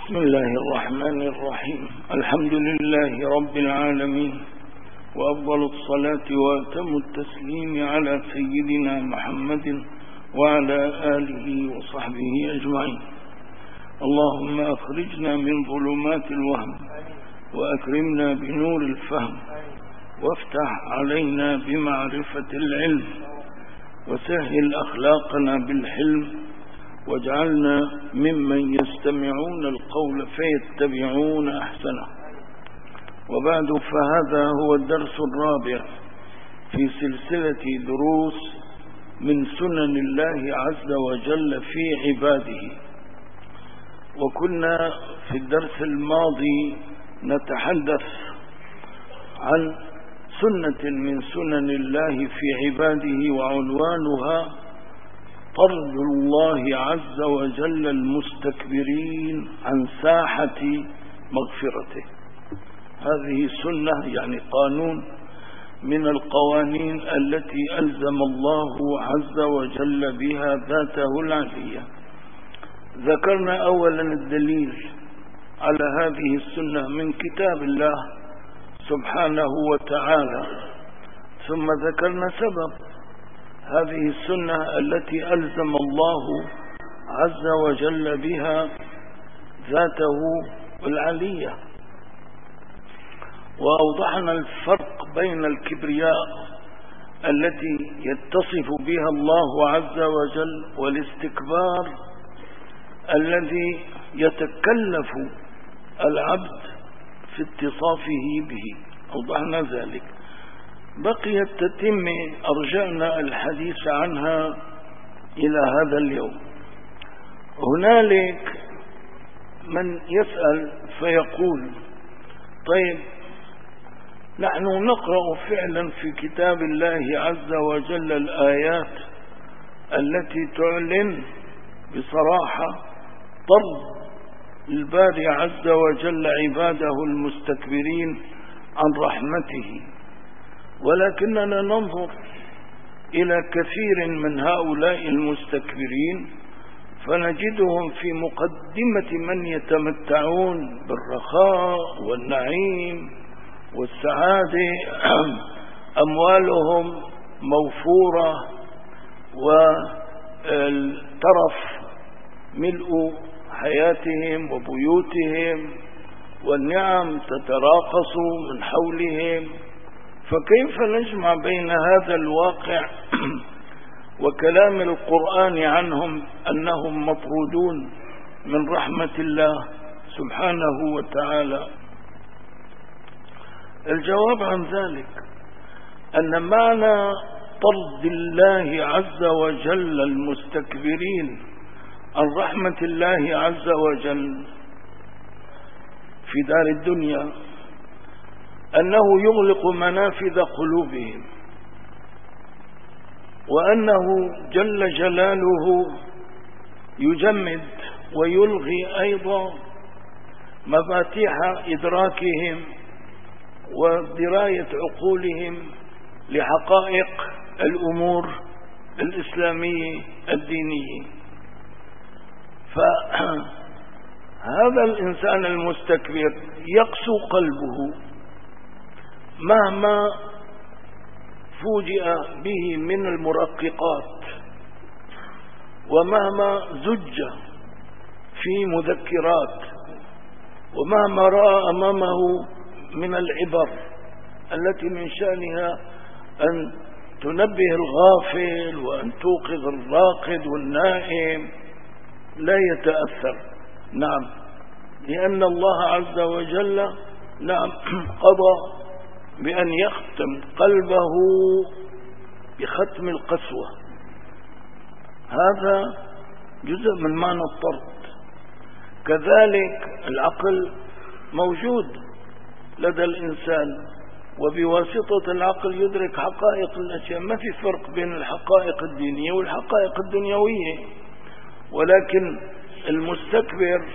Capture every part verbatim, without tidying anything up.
بسم الله الرحمن الرحيم. الحمد لله رب العالمين، وأفضل الصلاة وأتم التسليم على سيدنا محمد وعلى آله وصحبه أجمعين. اللهم أخرجنا من ظلمات الوهم وأكرمنا بنور الفهم، وافتح علينا بمعرفة العلم، وسهل أخلاقنا بالحلم، واجعلنا ممن يستمعون القول فيتبعون أحسنه. وبعد، فهذا هو الدرس الرابع في سلسلة دروس من سنن الله عز وجل في عباده. وكنا في الدرس الماضي نتحدث عن سنة من سنن الله في عباده، وعنوانها طرد الله عز وجل المستكبرين عن ساحة مغفرته. هذه سنة، يعني قانون من القوانين التي ألزم الله عز وجل بها ذاته العلية. ذكرنا أولا الدليل على هذه السنة من كتاب الله سبحانه وتعالى، ثم ذكرنا سبب هذه السنة التي ألزم الله عز وجل بها ذاته العلية، وأوضحنا الفرق بين الكبرياء التي يتصف بها الله عز وجل والاستكبار الذي يتكلف العبد في اتصافه به. أوضحنا ذلك. بقيت تتم أرجعنا الحديث عنها إلى هذا اليوم. هنالك من يسأل فيقول: طيب، نحن نقرأ فعلا في كتاب الله عز وجل الآيات التي تعلن بصراحة طرد الباري عز وجل عباده المستكبرين عن رحمته، ولكننا ننظر إلى كثير من هؤلاء المستكبرين فنجدهم في مقدمة من يتمتعون بالرخاء والنعيم والسعادة، أموالهم موفورة والترف ملء حياتهم وبيوتهم، والنعم تتراقص من حولهم. فكيف نجمع بين هذا الواقع وكلام القرآن عنهم أنهم مطرودون من رحمة الله سبحانه وتعالى؟ الجواب عن ذلك أن معنى طرد الله عز وجل المستكبرين عن رحمة الله عز وجل في دار الدنيا أنه يغلق منافذ قلوبهم، وأنه جل جلاله يجمد ويلغي أيضا مفاتيح إدراكهم ودراية عقولهم لحقائق الأمور الإسلامية الدينية. فهذا الإنسان المستكبر يقسو قلبه مهما فوجئ به من المرققات، ومهما زج في مذكرات، ومهما رأى أمامه من العبر التي من شأنها أن تنبه الغافل وأن توقظ الراقد والنائم، لا يتأثر. نعم، لأن الله عز وجل نعم قضى بأن يختم قلبه بختم القسوة. هذا جزء من معنى الطرد. كذلك العقل موجود لدى الإنسان، وبواسطة العقل يدرك حقائق الأشياء. ما في فرق بين الحقائق الدينية والحقائق الدنيوية، ولكن المستكبر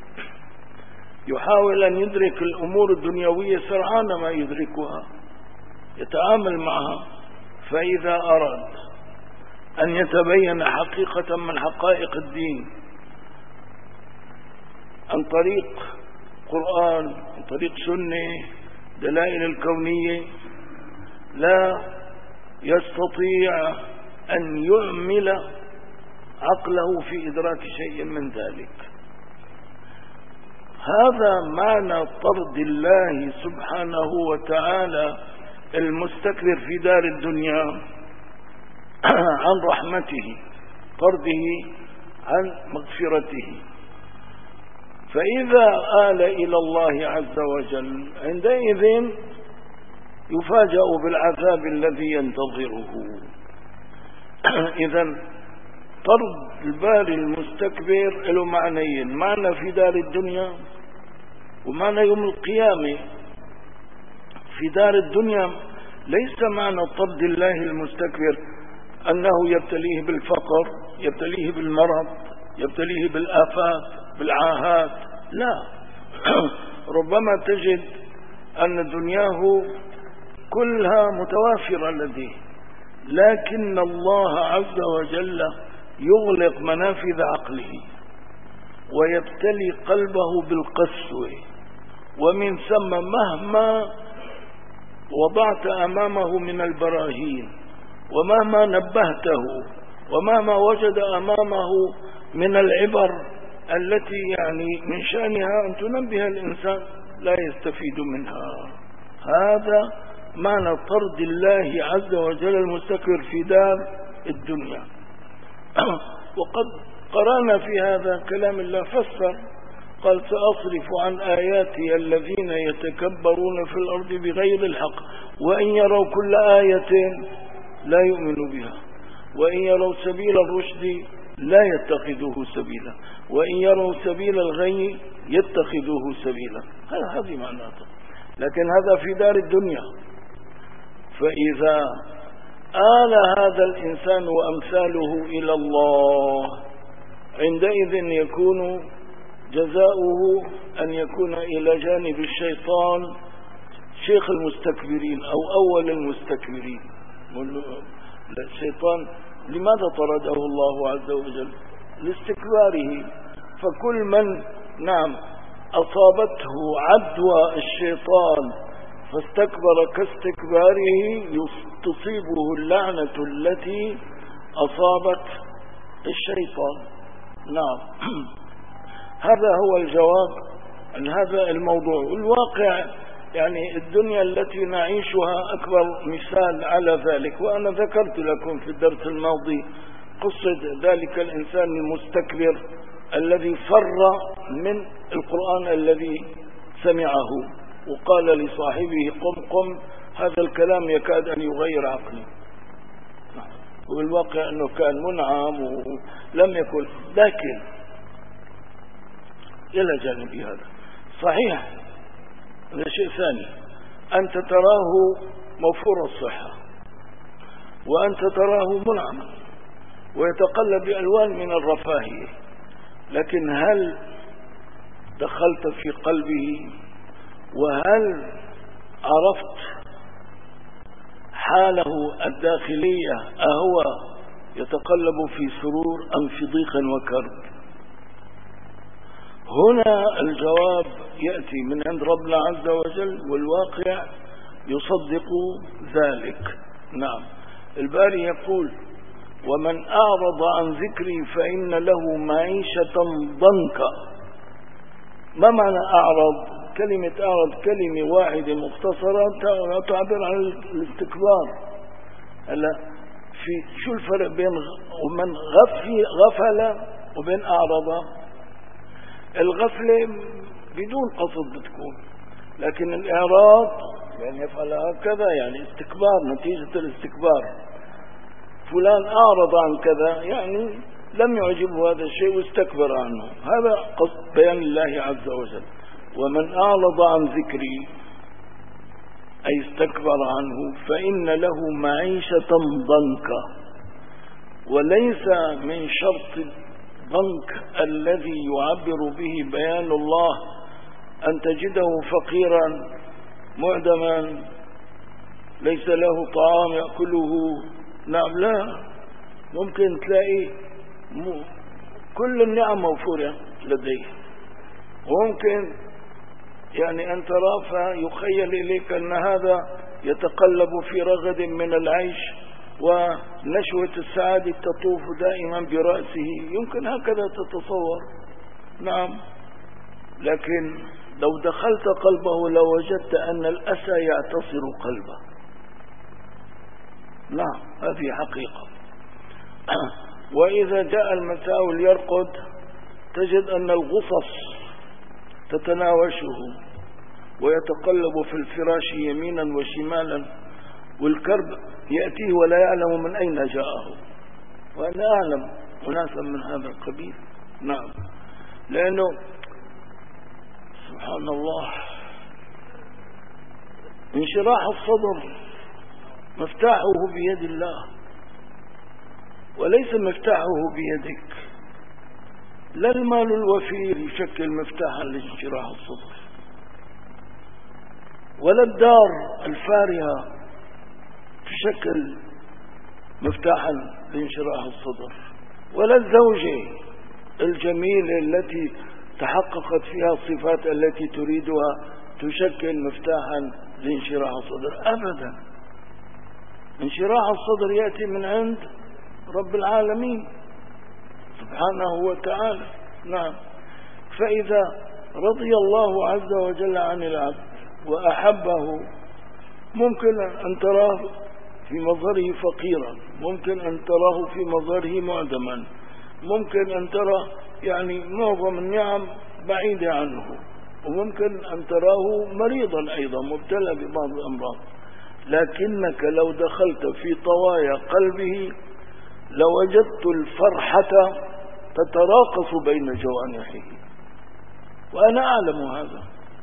يحاول أن يدرك الأمور الدنيوية سرعان ما يدركها، يتعامل معها. فإذا أراد أن يتبين حقيقة من حقائق الدين عن طريق قرآن، عن طريق سنة، دلائل الكونية، لا يستطيع أن يعمل عقله في إدراك شيء من ذلك. هذا معنى طرد الله سبحانه وتعالى المستكبر في دار الدنيا عن رحمته، طرده عن مغفرته. فإذا آل إلى الله عز وجل عندئذ يفاجأ بالعذاب الذي ينتظره. إذن طرد الباري المستكبر له معنيين: معنى في دار الدنيا ومعنى يوم القيامة. في دار الدنيا ليس معنى طرد الله المستكبر أنه يبتليه بالفقر، يبتليه بالمرض، يبتليه بالآفات، بالعاهات، لا. ربما تجد أن دنياه كلها متوافرة لديه، لكن الله عز وجل يغلق منافذ عقله ويبتلي قلبه بالقسوة، ومن ثم مهما وضعت أمامه من البراهين، ومهما نبهته، ومهما وجد أمامه من العبر التي يعني من شأنها أن تنبه الإنسان، لا يستفيد منها. هذا معنى طرد الله عز وجل المستكبر في دار الدنيا. وقد قرأنا في هذا كلام الله فسر، قال: سأصرف عن آياتي الذين يتكبرون في الأرض بغير الحق وإن يروا كل آية لا يؤمنوا بها وإن يروا سبيل الرشد لا يتخذوه سبيلا وإن يروا سبيل الغي يتخذوه سبيلا. هذه معناته، لكن هذا في دار الدنيا. فإذا آل هذا الإنسان وأمثاله إلى الله عندئذ يكون جزاؤه أن يكون إلى جانب الشيطان شيخ المستكبرين أو أول المستكبرين. الشيطان لماذا طرده الله عز وجل؟ لاستكباره. فكل من نعم أصابته عدوى الشيطان فاستكبر كاستكباره تصيبه اللعنة التي أصابت الشيطان. نعم. هذا هو الجواب عن هذا الموضوع. الواقع يعني الدنيا التي نعيشها أكبر مثال على ذلك، وأنا ذكرت لكم في الدرس الماضي قصة ذلك الإنسان المستكبر الذي فر من القرآن الذي سمعه وقال لصاحبه: قم قم، هذا الكلام يكاد أن يغير عقلي. والواقع أنه كان منعم ولم يكن. لكن إلى جانب هذا صحيح هذا شيء ثاني، أنت تراه موفور الصحة وأنت تراه منعما ويتقلب بألوان من الرفاهية، لكن هل دخلت في قلبه وهل عرفت حاله الداخلية أهو يتقلب في سرور أم في ضيق وكرب؟ هنا الجواب يأتي من عند ربنا عز وجل، والواقع يصدق ذلك. نعم. الباري يقول: ومن أعرض عن ذكري فإن له معيشة ضنكا. ما معنى أعرض؟ كلمة أعرض كلمة واحدة مختصرة تعبر عن الاستكبار. هلا في شو الفرق بين ومن غفل وبين أعرض؟ الغفلة بدون قصد بتكون، لكن الإعراض يعني يفعل هكذا يعني استكبار، نتيجة الاستكبار. فلان أعرض عن كذا يعني لم يعجبه هذا الشيء واستكبر عنه. هذا قصد بيان الله عز وجل: ومن أعرض عن ذكري أي استكبر عنه فإن له معيشة ضنكا. وليس من شرط ضنك الذي يعبر به بيان الله أن تجده فقيرا معدما ليس له طعام يأكله. نعم، لا، ممكن تلاقي كل النعم موفورة لديه، وممكن يعني أن ترى فيخيل إليك أن هذا يتقلب في رغد من العيش ونشوة السعادة تطوف دائما برأسه، يمكن هكذا تتصور. نعم، لكن لو دخلت قلبه لوجدت أن الأسى يعتصر قلبه. نعم، هذه حقيقة. وإذا جاء المساء ليرقد تجد أن الغصص تتناوشه ويتقلب في الفراش يمينا وشمالا، والكرب يأتيه ولا يعلم من أين جاءه. وأنا أعلم أناسا من هذا القبيل. نعم، لأنه سبحان الله انشراح الصدر مفتاحه بيد الله وليس مفتاحه بيدك. لا المال الوفير يشكل مفتاحا لانشراح الصدر، ولا الدار الفارهة تشكل مفتاحا لانشراح الصدر، ولا الزوجة الجميلة التي تحققت فيها الصفات التي تريدها تشكل مفتاحا لانشراح الصدر أبدا. انشراح الصدر يأتي من عند رب العالمين سبحانه وتعالى. نعم، فإذا رضي الله عز وجل عن العبد وأحبه ممكن أن تراه في مظهره فقيرا، ممكن أن تراه في مظهره معدما، ممكن أن ترى يعني معظم النعم بعيدة عنه، وممكن أن تراه مريضا أيضا مبتلى ببعض الأمراض. لكنك لو دخلت في طوايا قلبه لوجدت الفرحة تتراقص بين جوانحه، وأنا أعلم هذا.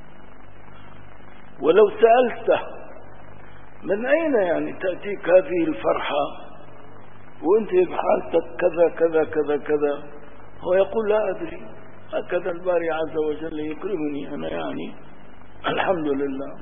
ولو سألته من أين يعني تأتيك هذه الفرحة وأنت بحالتك كذا كذا كذا كذا، هو يقول لا أدري، هكذا الباري عز وجل يكرمني أنا، يعني الحمد لله.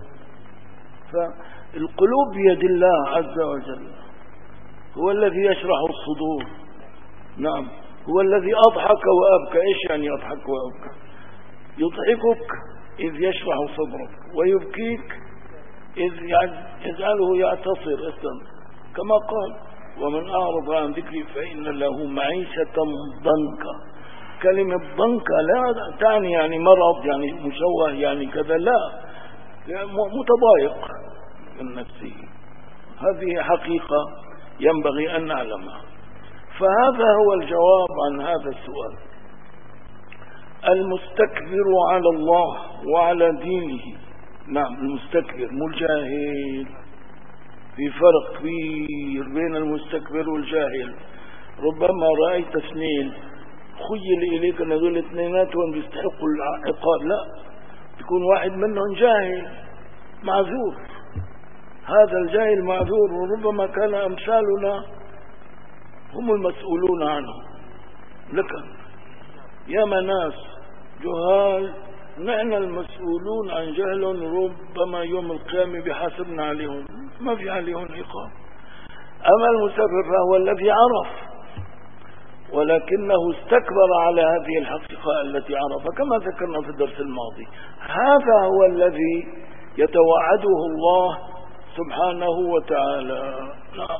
فالقلوب بيد الله عز وجل، هو الذي يشرح الصدور. نعم، هو الذي أضحك وأبكى. إيش يعني يضحك وأبكى؟ يضحكك إذ يشرح صدرك، ويبكيك إذ يجعله يعتصر أسلم، كما قال ومن أعرض عن ذكري فإن له معيشة ضنكا. كلمة ضنكا لا تعني يعني مرض يعني مشوه يعني كذا، لا، متضايق من نفسه. هذه حقيقة ينبغي أن نعلمها. فهذا هو الجواب عن هذا السؤال. المستكبر على الله وعلى دينه. نعم، المستكبر مو الجاهل. في فرق كبير بين المستكبر والجاهل. ربما رأيت اثنين خيل إليك أن هذول اثنيناتهم يستحقوا العقاب، لا، يكون واحد منهم جاهل معذور. هذا الجاهل معذور، وربما كان أمثالنا هم المسؤولون عنه. لكن يا ناس جهال نحن المسؤولون عن جهل، ربما يوم القيامة بحاسبنا عليهم، ما في عليهم عقاب. أما المستكبر فهو الذي عرف ولكنه استكبر على هذه الحقيقة التي عرفها، كما ذكرنا في الدرس الماضي. هذا هو الذي يتوعده الله سبحانه وتعالى.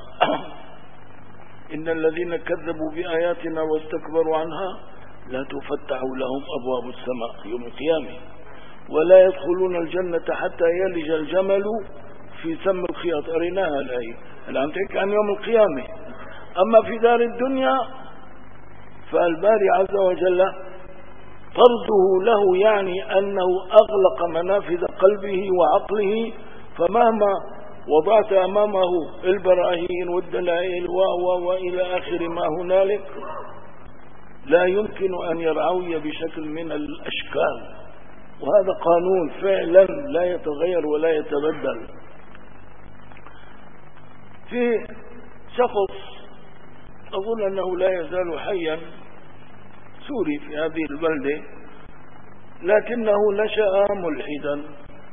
إن الذين كذبوا بآياتنا واستكبروا عنها لا تفتح لهم أبواب السماء يوم القيامة ولا يدخلون الجنة حتى يلج الجمل في سم الخياط. أريناها الآية الآن تحكي عن يوم القيامة. أما في دار الدنيا فالباري عز وجل طرده له يعني أنه أغلق منافذ قلبه وعقله، فمهما وضعت أمامه البراهين والدلائل و وإلى آخر ما هنالك لا يمكن أن يرعوي بشكل من الأشكال. وهذا قانون فعلا لا يتغير ولا يتبدل. في شخص أظن أنه لا يزال حيا سوري في هذه البلدة، لكنه نشأ ملحدا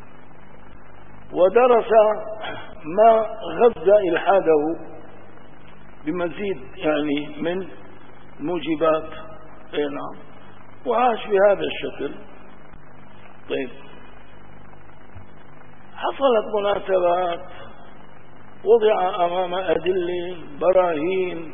ودرس ما غذى إلحاده بمزيد يعني من موجبات. نعم، وعاش بهذا الشكل طيب، حصلت مناسبات وضع أمام أدلة براهين،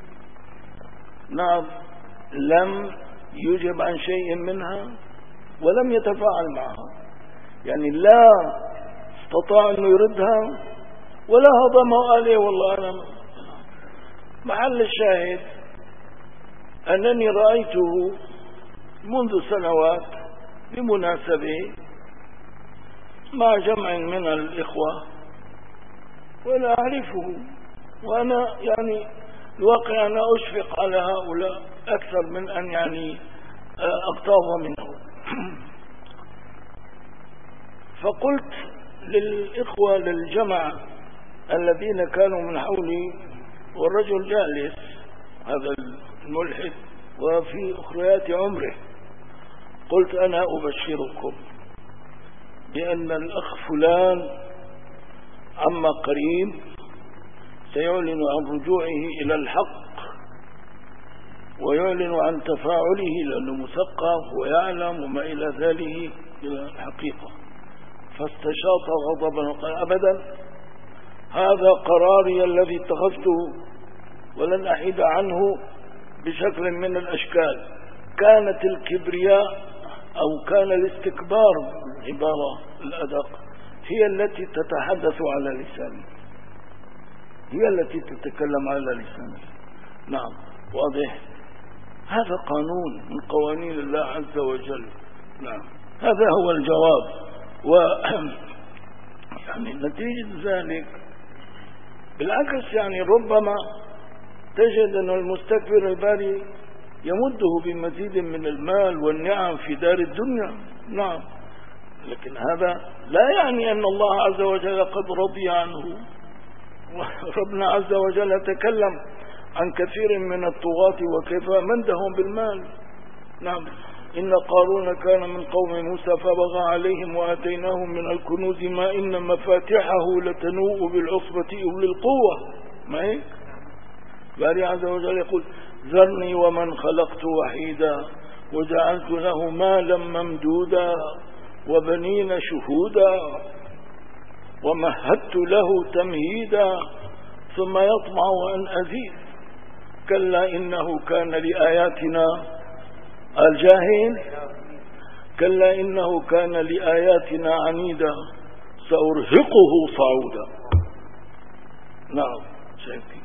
نعم، لم يجب عن شيء منها ولم يتفاعل معها، يعني لا استطاع أن يردها ولا هضم عليه. والله أنا محل الشاهد أنني رأيته منذ سنوات بمناسبة مع جمع من الإخوة ولا أعرفه، وأنا يعني الواقع أنا أشفق على هؤلاء أكثر من أن يعني أغتاظ منه. فقلت للإخوة للجمع الذين كانوا من حولي، والرجل جالس هذا الملحد وفي أخريات عمره، قلت أنا أبشركم بأن الأخ فلان عما قريب سيعلن عن رجوعه إلى الحق ويعلن عن تفاعله لأنه مثقف ويعلم وما إلى ذلك إلى الحقيقة. فاستشاط غضبا وقال أبدا، هذا قراري الذي اتخذته ولن أحيد عنه بشكل من الأشكال. كانت الكبرياء أو كان الاستكبار العبارة الأدق هي التي تتحدث على لسانه، هي التي تتكلم على لسانه. نعم، واضح، هذا قانون من قوانين الله عز وجل. نعم، هذا هو الجواب. و يعني نتيجة ذلك بالعكس، يعني ربما تجد أن المستكبر الباري يمده بمزيد من المال والنعم في دار الدنيا. نعم، لكن هذا لا يعني أن الله عز وجل قد رضي عنه. ربنا عز وجل تكلم عن كثير من الطغاة وكيف مندهم بالمال. نعم، إن قارون كان من قوم موسى فبغى عليهم وآتيناهم من الكنوز ما إن مفاتحه لتنوء بالعصبة أولي القوة. ما هيك؟ باري عز وجل يقول ذرني ومن خلقت وحيدا وجعلت له مالا ممدودا وبنين شهودا ومهدت له تمهيدا ثم يطمع أن أزيد كلا إنه كان لآياتنا الجاهل كلا إنه كان لآياتنا عنيدا سأرهقه صعودا. نعم، شايفين،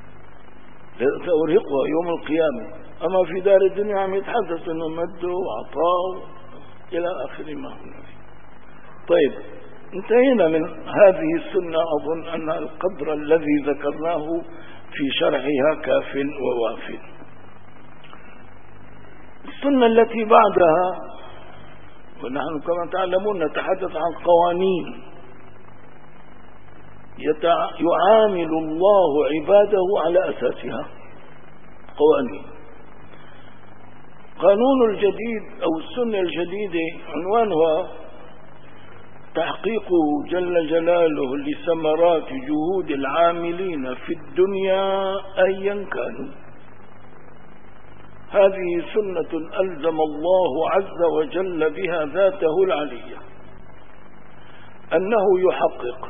سأرهقه يوم القيامة. أما في دار الدنيا عم يتحدث أنه مده وعطاه إلى آخر ما هنا. طيب، انتهينا من هذه السنة. أظن أن القدر الذي ذكرناه في شرحها كاف وواف. السنة التي بعدها، ونحن كما تعلمون نتحدث عن قوانين يعامل الله عباده على أساسها. قوانين، قانون الجديد أو السنة الجديدة عنوانها تحقيق جل جلاله لثمرات جهود العاملين في الدنيا أيا كانوا. هذه سنة ألزم الله عز وجل بها ذاته العلية، أنه يحقق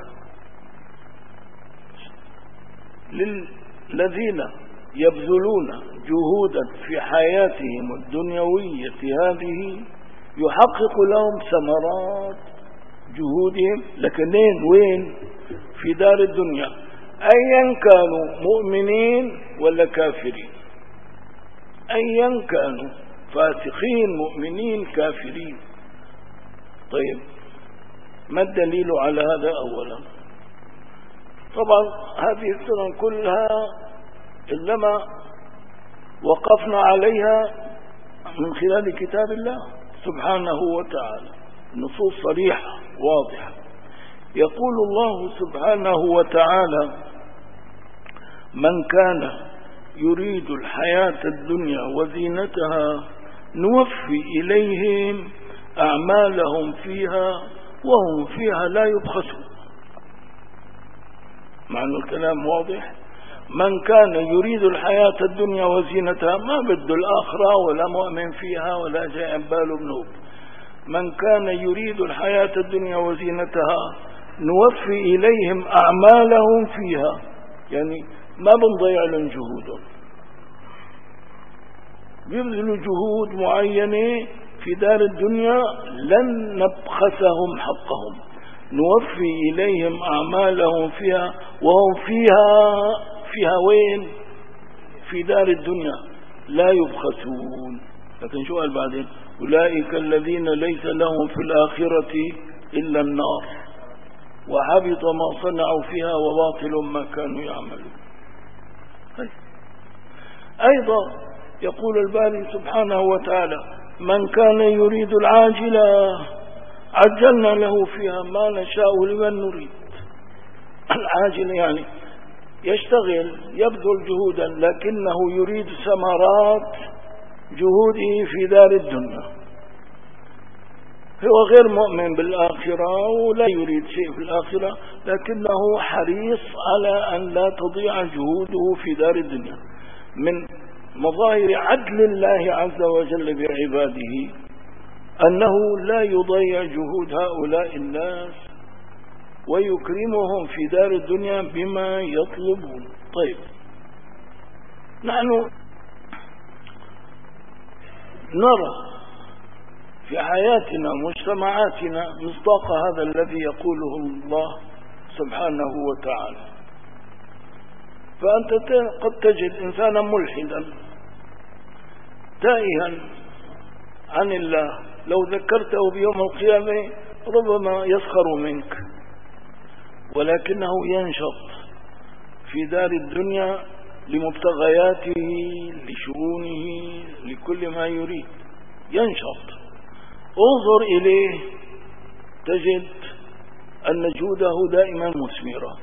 للذين يبذلون جهودا في حياتهم الدنيوية هذه، يحقق لهم ثمرات جهودهم، لكنين وين؟ في دار الدنيا، أيا كانوا مؤمنين ولا كافرين، أيا كانوا فاسقين مؤمنين كافرين. طيب، ما الدليل على هذا؟ أولا، طبعا هذه السنن كلها إنما وقفنا عليها من خلال كتاب الله سبحانه وتعالى، نصوص صريحة واضحة. يقول الله سبحانه وتعالى من كان يريد الحياة الدنيا وزينتها نوفي إليهم أعمالهم فيها وهم فيها لا يبخسون. معنى الكلام واضح. من كان يريد الحياة الدنيا وزينتها، ما بده الآخرة ولا مؤمن فيها ولا جاء باله بنوب، من كان يريد الحياة الدنيا وزينتها نوفي إليهم أعمالهم فيها، يعني ما بنضيع لهم جهودهم، بيبذلوا جهود معينة في دار الدنيا لن نبخسهم حقهم، نوفي إليهم أعمالهم فيها وهم فيها فيها وين؟ في دار الدنيا لا يبخسون. لكن شو قال بعدين؟ أولئك الذين ليس لهم في الآخرة إلا النار وحبط ما صنعوا فيها وباطل ما كانوا يعملون. أيضا يقول الباري سبحانه وتعالى من كان يريد العاجلة عجلنا له فيها ما نشاء لمن نريد. العاجل يعني يشتغل يبذل جهودا لكنه يريد ثمرات جهوده في دار الدنيا، هو غير مؤمن بالآخرة ولا يريد شيء في الآخرة، لكنه حريص على أن لا تضيع جهوده في دار الدنيا. من مظاهر عدل الله عز وجل بعباده أنه لا يضيع جهود هؤلاء الناس ويكرمهم في دار الدنيا بما يطلبون. طيب، نحن نرى في حياتنا مجتمعاتنا مصداق هذا الذي يقوله الله سبحانه وتعالى. فأنت قد تجد إنسانا ملحدا تائها عن الله، لو ذكرته بيوم القيامة ربما يسخر منك، ولكنه ينشط في دار الدنيا لمبتغياته لشؤونه لكل ما يريد، ينشط. انظر إليه تجد أن جهوده دائما مثمرة،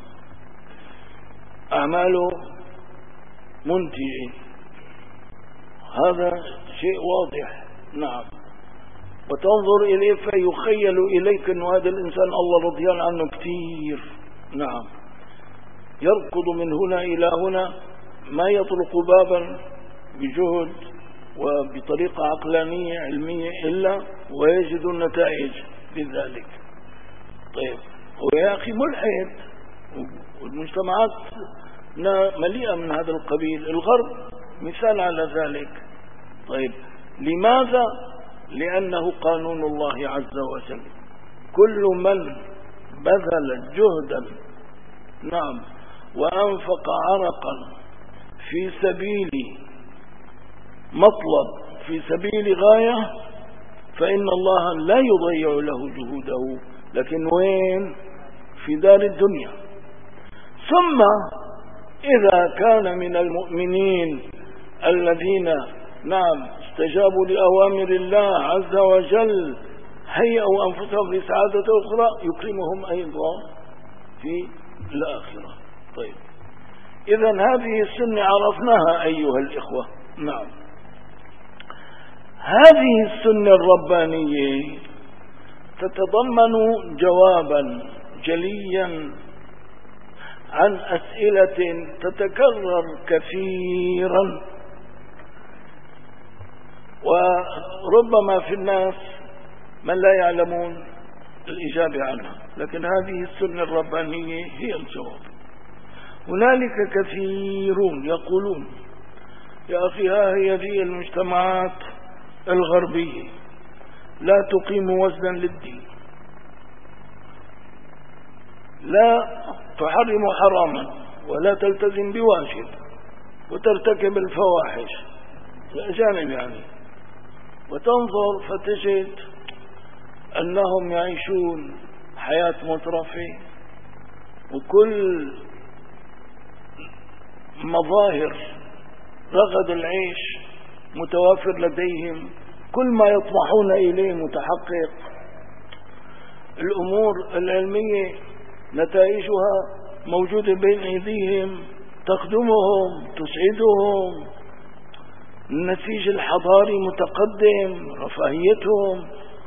أعماله منتجة، هذا شيء واضح. نعم، وتنظر إليه فيخيل إليك أن هذا الإنسان الله رضيان عنه كثير. نعم، يركض من هنا إلى هنا، ما يطرق بابا بجهد وبطريقة عقلانية علمية إلا ويجد النتائج لذلك. طيب، هو يا أخي ملحد، والمجتمعات مليئة من هذا القبيل، الغرب مثال على ذلك. طيب، لماذا؟ لأنه قانون الله عز وجل، كل من بذل جهدا نعم وأنفق عرقا في سبيل مطلب في سبيل غاية فإن الله لا يضيع له جهوده، لكن وين؟ في دار الدنيا. ثم إذا كان من المؤمنين الذين نعم استجابوا لأوامر الله عز وجل هيئوا أنفسهم لسعادة أخرى يكرمهم أيضا في الآخرة. طيب، إذن هذه السنة عرفناها أيها الإخوة. نعم، هذه السنة الربانية تتضمن جوابا جليا عن أسئلة تتكرر كثيرا وربما في الناس من لا يعلمون الإجابة عنها، لكن هذه السنة الربانية هي الجواب. هنالك كثيرون يقولون يا أخي ها هي ذي المجتمعات الغربية لا تقيم وزنا للدين، لا تحرم حراما ولا تلتزم بواجب وترتكب الفواحش الأجانب يعني، وتنظر فتجد أنهم يعيشون حياة مترفة وكل مظاهر رغد العيش متوافر لديهم، كل ما يطمحون إليه متحقق، الأمور العلمية نتائجها موجودة بين أيديهم تخدمهم تسعدهم، النسيج الحضاري متقدم رفاهيتهم.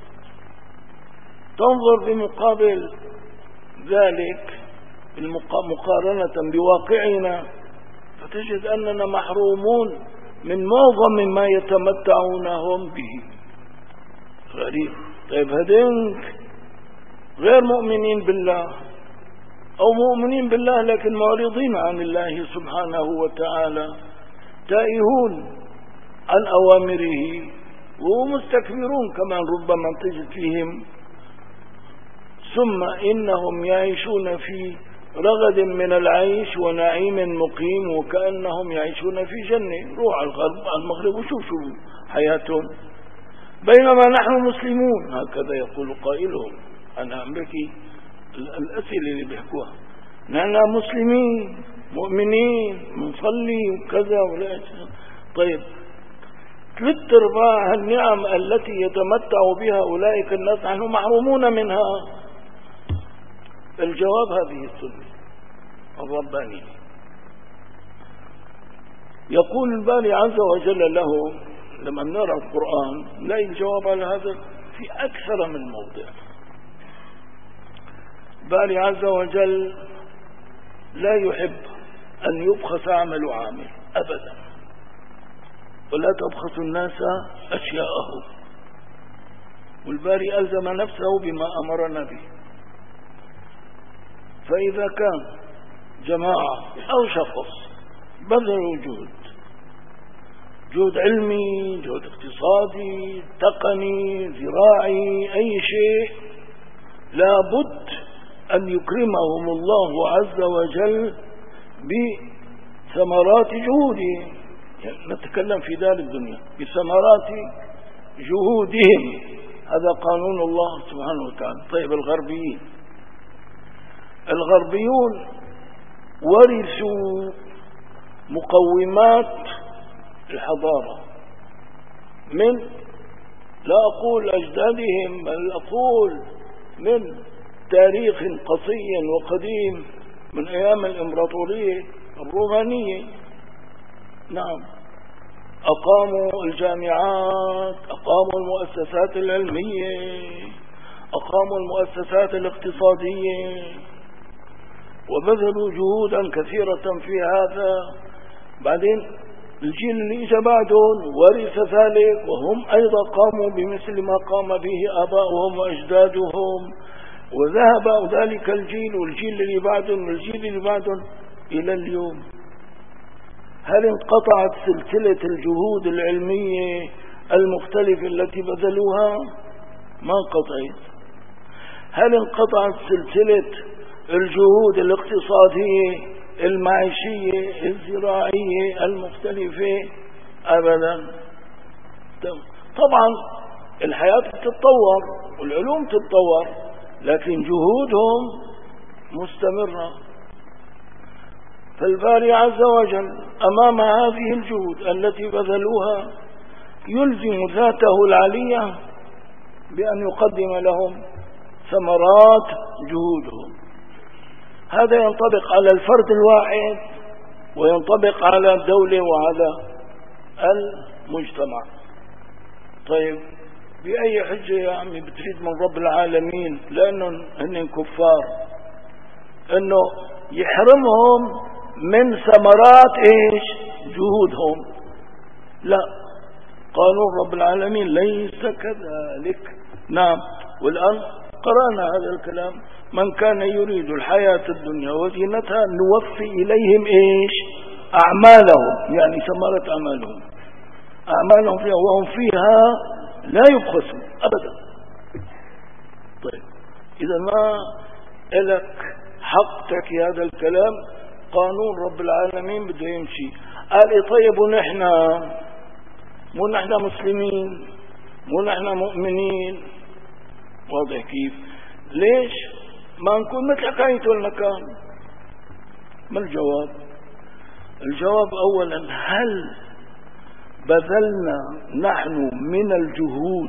تنظر بمقابل ذلك مقارنة بواقعنا فتجد أننا محرومون من معظم ما يتمتعون هم به. غريب. طيب هذين غير مؤمنين بالله أو مؤمنين بالله لكن معرضين عن الله سبحانه وتعالى، تائهون عن أوامره ومستكبرون كمان ربما تجد فيهم، ثم إنهم يعيشون في رغد من العيش ونعيم مقيم وكأنهم يعيشون في جنة. روح على الغرب على المغرب وشوف شو حياتهم، بينما نحن مسلمون. هكذا يقول قائلهم. أنا أمريكي الأسئلة اللي بيحكوها، نحن مسلمين مؤمنين منصلي وكذا ولا. طيب ثلاث ارباع النعم التي يتمتع بها أولئك الناس نحن محرومون منها. الجواب هذه السنة الربانية. يقول الباري عز وجل له لما نرى القرآن نلاقي الجواب على هذا في أكثر من موضع. الباري عز وجل لا يحب أن يبخس عمل عامل أبدا، ولا تبخسوا الناس أشياءهم. والباري ألزم نفسه بما أمرنا به. فإذا كان جماعة أو شخص بذلوا جهد جهد علمي، جهد اقتصادي، تقني، زراعي، أي شيء، لابد أن يكرمهم الله عز وجل بثمرات جهودهم. يعني نتكلم في دار الدنيا بثمرات جهودهم، هذا قانون الله سبحانه وتعالى. طيب الغربيين الغربيون ورثوا مقومات الحضارة من، لا أقول أجدادهم، بل أقول من تاريخ قصي وقديم من أيام الإمبراطورية الرومانية. نعم، أقاموا الجامعات، أقاموا المؤسسات العلمية، أقاموا المؤسسات الاقتصادية، وبذلوا جهودا كثيرة في هذا. بعدين الجيل اللي اجى بعدهم ورث ذلك، وهم أيضا قاموا بمثل ما قام به آباؤهم وأجدادهم، وذهب ذلك الجيل والجيل اللي بعدهم والجيل اللي بعدهم إلى اليوم. هل انقطعت سلسلة الجهود العلمية المختلفة التي بذلوها؟ ما انقطعت. هل انقطعت سلسلة الجهود الاقتصادية المعيشية الزراعية المختلفة؟ أبدا. طبعا الحياة تتطور والعلوم تتطور، لكن جهودهم مستمرة. فالباري عز وجل أمام هذه الجهود التي بذلوها يلزم ذاته العلية بأن يقدم لهم ثمرات جهودهم. هذا ينطبق على الفرد الواحد وينطبق على الدولة وعلى المجتمع. طيب بأي حجة يا عمي بتريد من رب العالمين لأنهم هن كفار أنه يحرمهم من ثمرات إيش؟ جهودهم؟ لا، قانون رب العالمين ليس كذلك. نعم، والآن قرأنا هذا الكلام: من كان يريد الحياة الدنيا وزينتها نوفي إليهم إيش؟ أعمالهم، يعني ثمرة أعمالهم أعمالهم فيها وهم فيها لا يبخسون أبدا. طيب إذا ما لك حق تحكي هذا الكلام، قانون رب العالمين بده يمشي. قال طيب ونحن مو نحن مسلمين، مو نحن مؤمنين، واضح كيف؟ ليش ما نكون مثل حكاية المكان؟ ما الجواب؟ الجواب أولا، هل بذلنا نحن من الجهود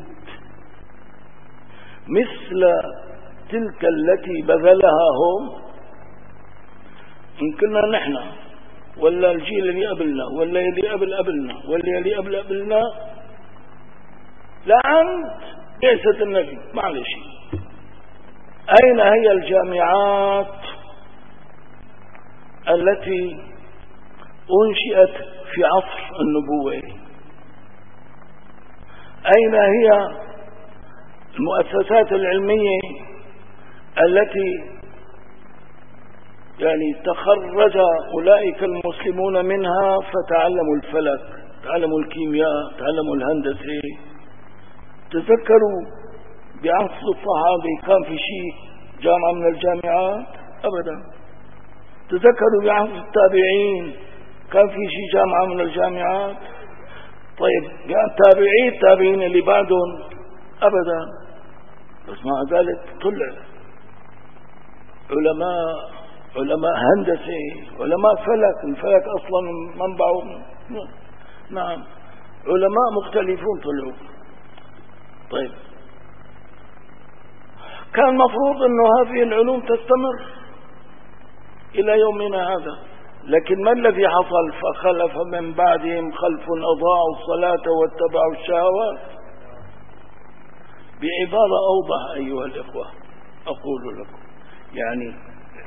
مثل تلك التي بذلها هم؟ إن كنا نحن ولا الجيل اللي قبلنا ولا اللي قبل قبلنا ولا اللي قبل قبلنا لعند بعثة النبي، معلش، أين هي الجامعات التي أنشئت في عصر النبوة؟ أين هي المؤسسات العلمية التي يعني تخرج أولئك المسلمون منها فتعلموا الفلك، تعلموا الكيمياء، تعلموا الهندسة. تذكروا بعهد الصحابة كان في شيء جامعة من الجامعات؟ أبدا. تذكروا بعهد التابعين كان في شيء جامعة من الجامعات؟ طيب التابعين التابعين اللي بعدهم؟ أبدا. بس مع ذلك طلع علماء علماء هندسة، علماء فلك. الفلك أصلا منبعه نعم علماء مختلفون طلعوا. طيب كان مفروض أنه هذه العلوم تستمر إلى يومنا هذا، لكن ما الذي حصل؟ فخلف من بعدهم خلف أضاعوا الصلاة واتبعوا الشهوات. بعبارة أوضح أيها الإخوة أقول لكم، يعني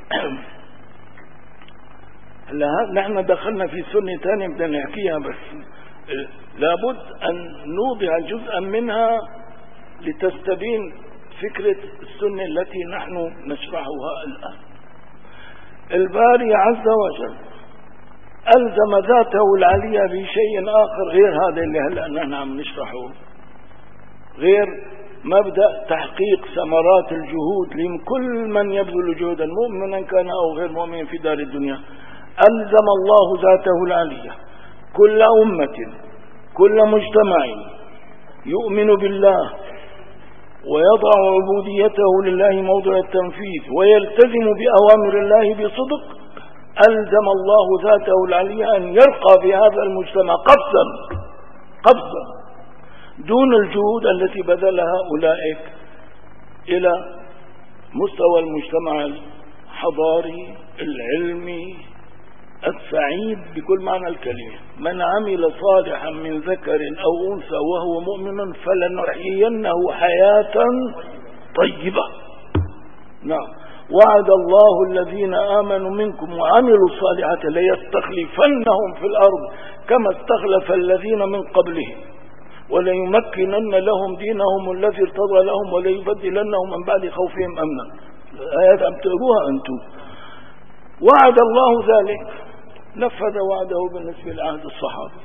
هلا نحن دخلنا في سنة ثانية بدنا نحكيها، بس لابد أن نوضع جزءا منها لتستبين فكرة السنة التي نحن نشرحها الآن. الباري عز وجل ألزم ذاته العليا بشيء آخر غير هذا اللي هلأ نحن عم نشرحه، غير مبدأ تحقيق ثمرات الجهود لكل من يبذل جهدا مؤمنا كان أو غير مؤمن في دار الدنيا. ألزم الله ذاته العليا كل أمة كل مجتمع يؤمن بالله ويضع عبوديته لله موضع التنفيذ ويلتزم بأوامر الله بصدق، ألزم الله ذاته العليا أن يرقى في هذا المجتمع قفزا قفزا دون الجهود التي بذلها أولئك إلى مستوى المجتمع الحضاري العلمي السعيد بكل معنى الكلمة. من عمل صالحا من ذكر أو أنثى وهو مؤمن فلنحيينه حياة طيبة. نعم. وعد الله الذين آمنوا منكم وعملوا الصالحات ليستخلفنهم في الأرض كما استخلف الذين من قبلهم وليمكنن لهم دينهم الذي ارتضى لهم وليبدلنهم من بعد خوفهم أمنا. الآيات عم تقروها أنتم. وعد الله ذلك، نفذ وعده بالنسبة لعهد الصحابة.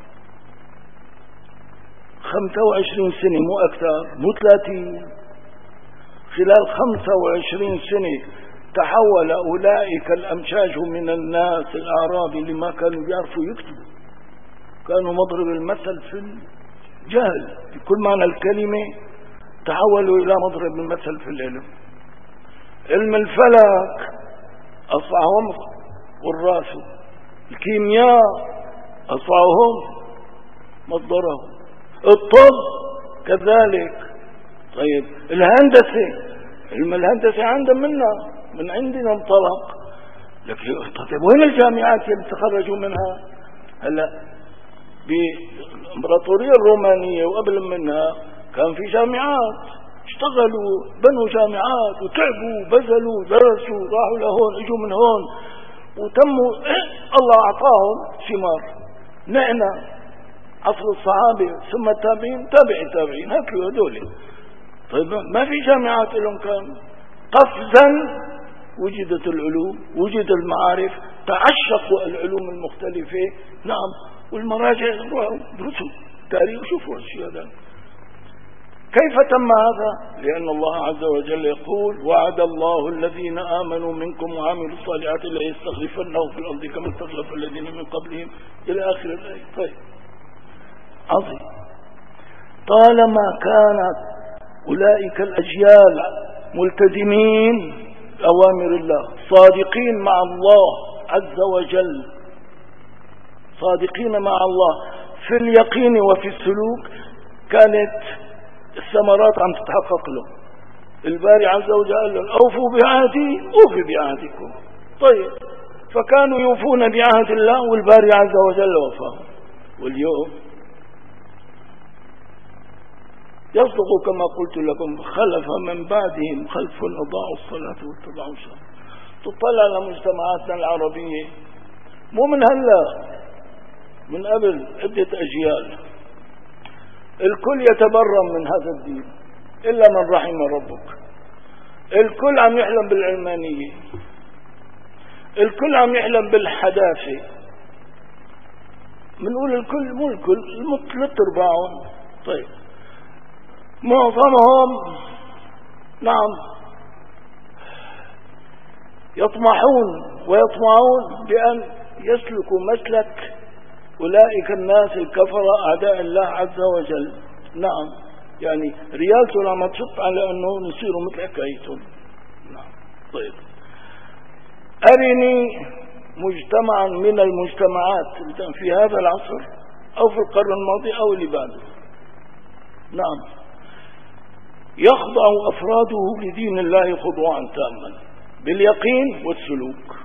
خمسة وعشرين سنة مو أكثر مو ثلاثين، خلال خمسة وعشرين سنة تحول أولئك الأمشاج من الناس الأعراب اللي ما كانوا يعرفوا يكتبوا، كانوا مضرب المثل في الجهل بكل معنى الكلمة، تحولوا إلى مضرب المثل في العلم. علم الفلك أصبحهم والراسه، الكيمياء أصبحهم مصدرهم، الطب كذلك. طيب الهندسة، علم الهندسة عندنا منا من عندنا انطلق، لكن طيب وين الجامعات اللي تخرجوا منها؟ هلا بالإمبراطورية الرومانية وقبل منها كان في جامعات، اشتغلوا بنوا جامعات وتعبوا بذلوا درسوا راحوا لهون اجوا من هون وتموا إيه الله أعطاهم ثمار. نحن عصر الصحابة ثم التابعين تابع التابعين هاتوا هذول. طيب ما في جامعات لهم، كان قفزا وجدت العلوم وجد المعارف، تعشقوا العلوم المختلفة. نعم. والمراجع درسوا تاريخ شوفوا الشيء هذا. كيف تم هذا؟ لأن الله عز وجل يقول وعد الله الذين آمنوا منكم وعملوا الصالحات ليستخلفنهم في الأرض كما استخلف الذين من قبلهم إلى آخر الآية. طيب عظيم. طالما كانت أولئك الأجيال ملتزمين بأوامر الله صادقين مع الله عز وجل، صادقين مع الله في اليقين وفي السلوك، كانت الثمرات عم تتحقق له. الباري عز وجل قال لهم أوفوا بعهدي أوفي بعهدكم. طيب فكانوا يوفون بعهد الله والباري عز وجل وفاهم. واليوم يصدق كما قلت لكم خلف من بعدهم خلف أضاعوا الصلاة واتبعوا الشهوات. تطلع على مجتمعاتنا العربية مو من هلا، من قبل عدة أجيال الكل يتبرم من هذا الدين، إلا من رحم ربك. الكل عم يحلم بالعلمانية، الكل عم يحلم بالحداثة. بنقول الكل، مو الكل، ثلاث ارباعهم. طيب معظمهم نعم يطمحون ويطمعون بأن يسلكوا مسلك أولئك الناس الكفرة أعداء الله عز وجل. نعم، يعني ريالته عم تشط على أنه نصيروا مثل حكايتهم. نعم. طيب أرني مجتمعا من المجتمعات في هذا العصر أو في القرن الماضي أو اللي بعده، نعم، يخضع أفراده لدين الله خضوعا تاما باليقين والسلوك،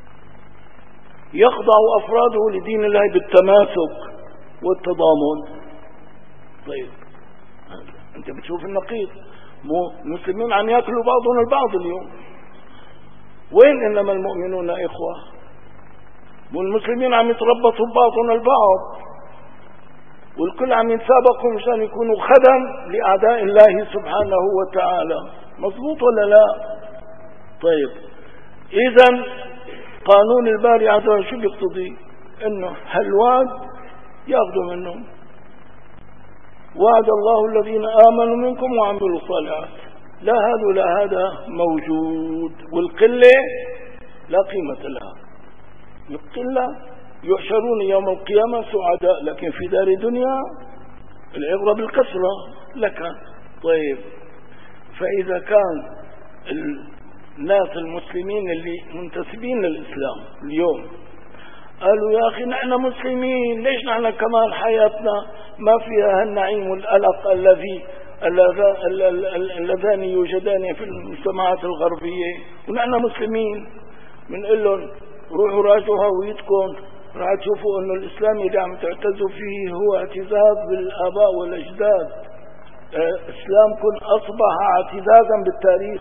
يخضع أفراده لدين الله بالتماسك والتضامن. طيب أنت بتشوف النقيض، مو مسلمين عم يأكلوا بعضهم البعض اليوم. وين إنما المؤمنون إخوة؟ والمسلمين عم يتربطوا ببعضهم البعض، والكل عم يتسابقوا مشان يكونوا خدم لأعداء الله سبحانه وتعالى. مظبوط ولا لا؟ طيب إذن قانون الباري عز وجل شو بيقتضي؟ إنه هالوعد ياخذوا منهم. وعد الله الذين آمنوا منكم وعملوا الصالحات. لا هذا ولا هذا موجود، والقلة لا قيمة لها. القلة يحشرون يوم القيامة سعداء، لكن في دار دنيا العبرة بالكسرة لك. طيب فإذا كان الناس المسلمين اللي منتسبين للإسلام اليوم قالوا يا أخي نحن مسلمين، ليش نحن كمان حياتنا ما فيها النعيم والقلق الذي اللذان يوجدان في المجتمعات الغربية ونحن مسلمين؟ بنقول لهم روحوا راجعوا هويتكم، راح تشوفوا انه الاسلام اللي عم تعتزوا فيه هو اعتزاز بالاباء والاجداد. اسلامكم اصبح اعتزازا بالتاريخ.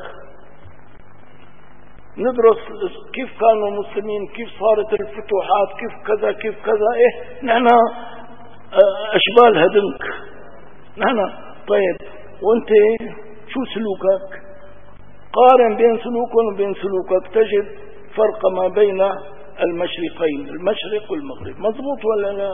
ندرس كيف كانوا المسلمين، كيف صارت الفتوحات، كيف كذا كيف كذا. ايه نحن اشبال هدنك نحن. طيب وانت شو سلوكك؟ قارن بين سلوكهم وبين سلوكك تجد فرق ما بين المشرقين، المشرق والمغرب. مضبوط ولا لا؟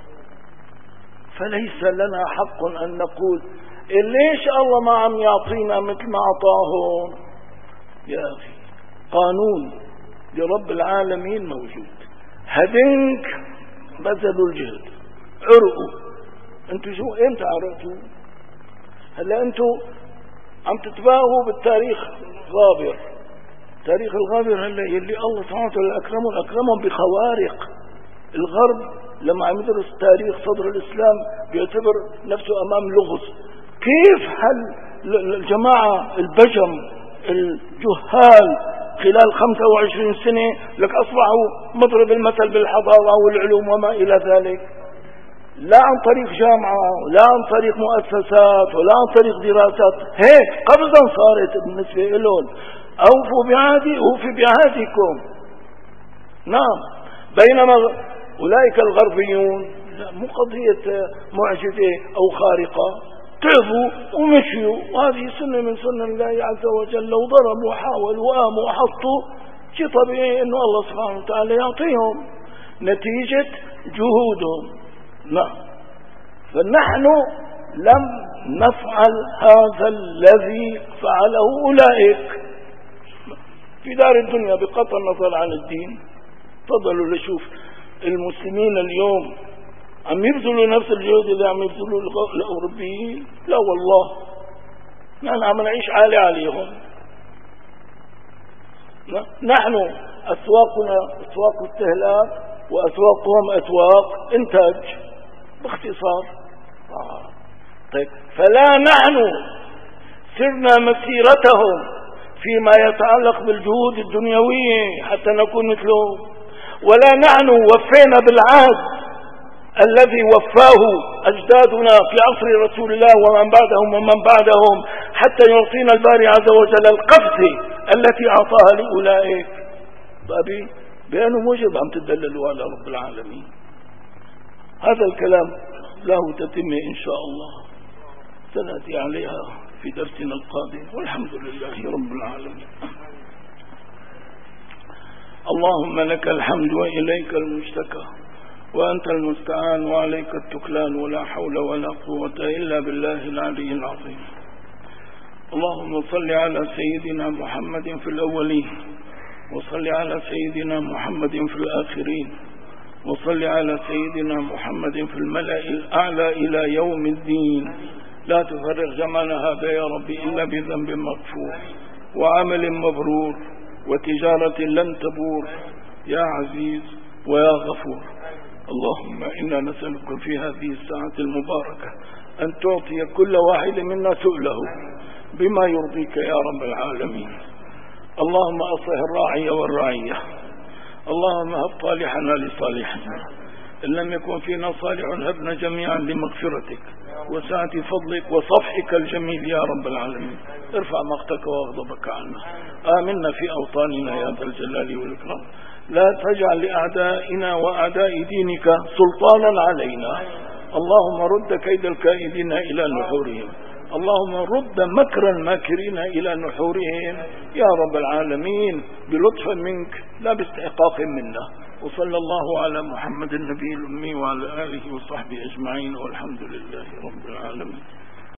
فليس لنا حق ان نقول ليش الله ما عم يعطينا مثل ما اعطاهم. يا اخي قانون لرب العالمين موجود، هدنك بذلوا الجهد، عرقوا. انتوا شو امتى عرقتوا؟ هلا انتوا عم تتباهوا بالتاريخ الغابر. تاريخ الغابر هلا يلي الله سبحانه وتعالى اكرمهم اكرمهم بخوارق. الغرب لما عم يدرس تاريخ صدر الاسلام بيعتبر نفسه امام لغز. كيف هل الجماعه البجم الجهال خلال خمسة وعشرين سنة لك أصبحوا مضرب المثل بالحضارة والعلوم وما إلى ذلك، لا عن طريق جامعة ولا عن طريق مؤسسات ولا عن طريق دراسات، هيك قبضا صارت بالنسبة لهم. أوفوا بعهدي أوفي بعهدكم. نعم. بينما أولئك الغربيون لا، مو قضية معجزة أو خارقة، تعبوا ومشيوا، وهذه سنة من سنن الله عز وجل. لو ضربوا وحاولوا وقاموا وحطوا شيء طبيعي انه الله سبحانه وتعالى يعطيهم نتيجة جهودهم. نعم. فنحن لم نفعل هذا الذي فعله أولئك في دار الدنيا بقطع النظر عن الدين. تفضلوا لشوف المسلمين اليوم عم يبذلوا نفس الجهد اللي عم يبذلوا الأوروبيين؟ لا والله، نحن عم نعيش عالي عليهم. نحن أسواقنا أسواق استهلاك وأسواقهم أسواق إنتاج باختصار. آه. طيب فلا نحن سرنا مسيرتهم فيما يتعلق بالجهود الدنيوية حتى نكون مثلهم، ولا نحن وفينا بالعهد الذي وفاه أجدادنا في عصر رسول الله ومن بعدهم ومن بعدهم حتى يعطينا الباري عز وجل القفزة التي أعطاها لأولئك. بابي بأنه موجب عم تدللوا على رب العالمين. هذا الكلام له تتمة إن شاء الله سنأتي عليها في درسنا القادم، والحمد لله رب العالمين. اللهم لك الحمد وإليك المشتكى وأنت المستعان وعليك التكلان، ولا حول ولا قوة إلا بالله العلي العظيم. اللهم صل على سيدنا محمد في الأولين، وصل على سيدنا محمد في الآخرين، وصل على سيدنا محمد في الملأ الأعلى إلى يوم الدين. لا تفرغ زمان هذا يا رب إلا بذنب مغفور وعمل مبرور وتجارة لن تبور يا عزيز ويا غفور. اللهم إنا نسألك في هذه الساعة المباركة أن تعطي كل واحد منا سؤله بما يرضيك يا رب العالمين. اللهم أصلح الراعي والرعية، اللهم هب صالحنا لصالحنا، إن لم يكن فينا صالح هبنا جميعا لمغفرتك وسعة فضلك وصفحك الجميل يا رب العالمين. ارفع مقتك وغضبك عنا، آمنا في أوطاننا يا ذا الجلال والإكرام. لا تجعل لأعدائنا وأعداء دينك سلطانا علينا. اللهم رد كيد الكائدين إلى نحورهم، اللهم رد مكر الماكرين إلى نحورهم يا رب العالمين بلطف منك لا باستحقاق منا. وصلى الله على محمد النبي الأمي وعلى آله وصحبه أجمعين، والحمد لله رب العالمين.